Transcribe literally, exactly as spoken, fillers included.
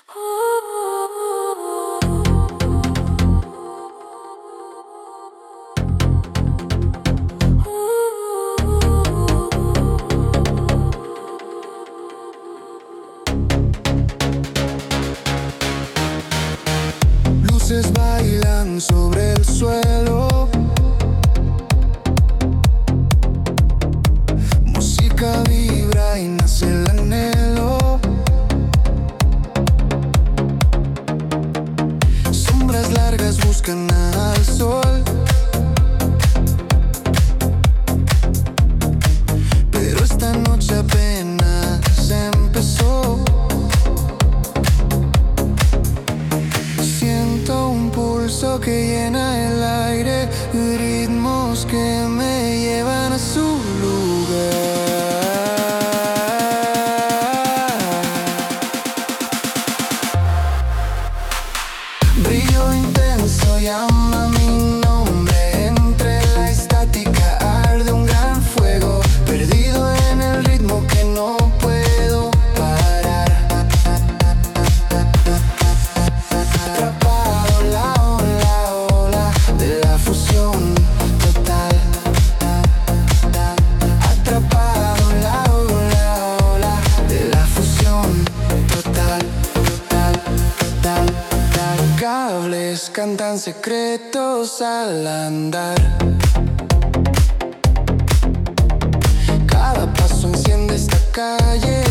Luces bailan sobre el suelo, música vibra y nace el anhelo. Sombras largas buscan al sol, pero esta noche apenas empezó. Siento un pulso que llena el aire, ritmos que me llevan a su lugar. Brillo intenso llama mi nombre, entre la estática arde un gran fuego, perdido en el ritmo que no puedo parar. Atrapado en la ola, ola de la fusión total. Atrapado en la ola, ola de la fusión total, total, total, total. Cables cantan secretos al andar. Cada paso enciende esta calle.